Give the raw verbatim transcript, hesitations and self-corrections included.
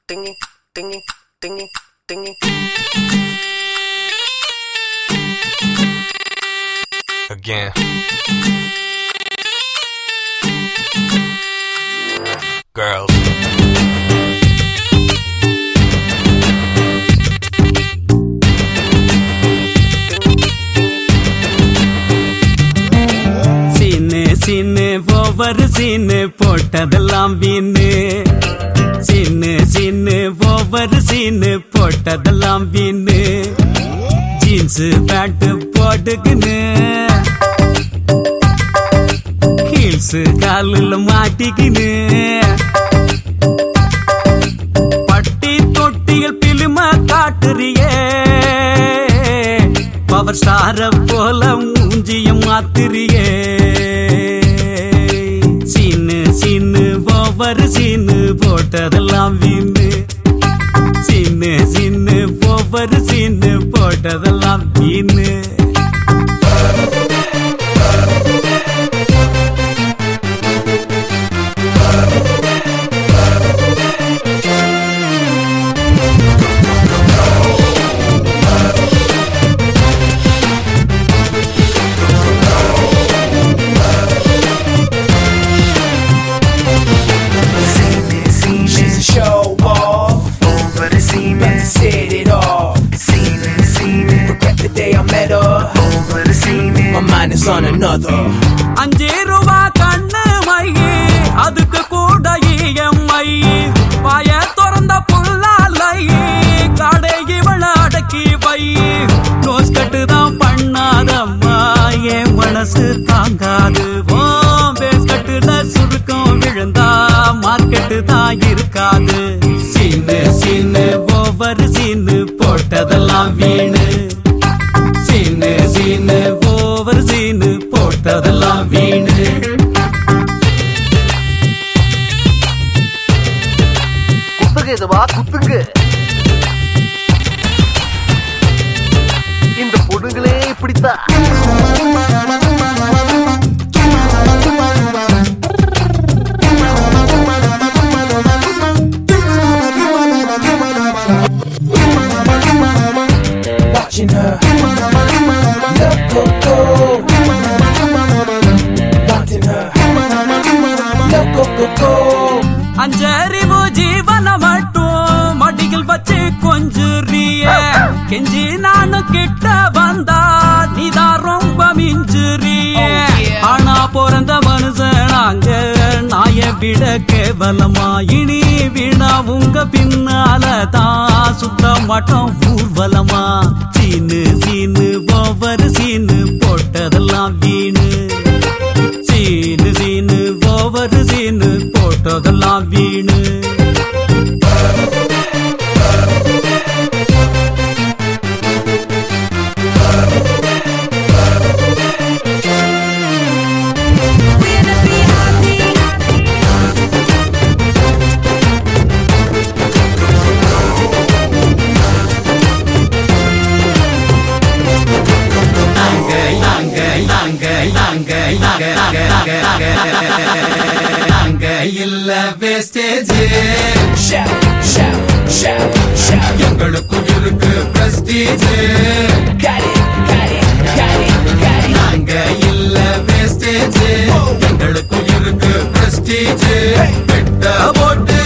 dingy, dingy, dingy, dingy. Again. Girls. Scene over scene போட்டதெல்லாம் வீணு scene scene over scene போட்டதெல்லாம் வீணு jeans pant போட்டுக்குன்னு ஹீல்ஸ் காலில் மாட்டிக்கின்னு பட்டி தொட்டியில் பிலிம காட்டுறியே பவர் ஸ்டார போல மூஞ்சியம் மாத்திரியே சீனு சீனு ஓவர் சீனு போட்டதெல்லாம் வீணு சீனு சீனு ஓவர் சீனு போட்டதெல்லாம் வீணு Said it all. Seeming, seeming. Regret the day I met her. Over the seeming. My mind is on another. அஞ்சு ரூபா கண்ணு மையே அதுக்கு கூட இஎம்ஐ பாய திறந்த புல்லாலையே கடை இவள அடக்கி வை நோஸ் கட்டு தான் பண்ணாதம்மா என் மனசு தாங்காது ஓ பேஸ் கட்டுல சுருக்கம் விழுந்தா மார்க்கெட்டு தான் இருக்காது சீனு சீனு ஓவர் சீனு போட்டதெல்லாம் வீணு சீனு சீனு ஓவர் சீனு போட்டதெல்லாம் வீணு குத்துங்க இதுவா குத்துங்க இந்த பொண்ணுங்களே இப்படித்தான் Watching her. Look, go, go. Watching her. Look, go, go, go. அஞ்சறிவு ஜீவன மட்டும் மடியில் வச்சு கொஞ்சுறிய கெஞ்சி நானு கிட்ட வந்தா நீதான் ரொம்ப மிஞ்சுறிய ஆனா பிறந்த மனுஷனாங்க நாய விட கேவலமா இனி வீணா உங்க பின்னால தான் சுத்த மாட்டோம் ஊர்வலமா சீனு சீனு ஓவர் சீனு போட்டதெல்லாம் வீணு சீனு சீனு ஓவர் சீனு போட்டதெல்லாம் வீணு இல்ல wastage Shout, shout, shout, shout. எங்களுக்கும் இருக்கு prestige Got it, got it, got it, got it. நாங்க இல்ல வேஸ்டேஜ் எங்களுக்கும் இருக்கு பிரஸ்டீஜ் பெட்ட போட்டு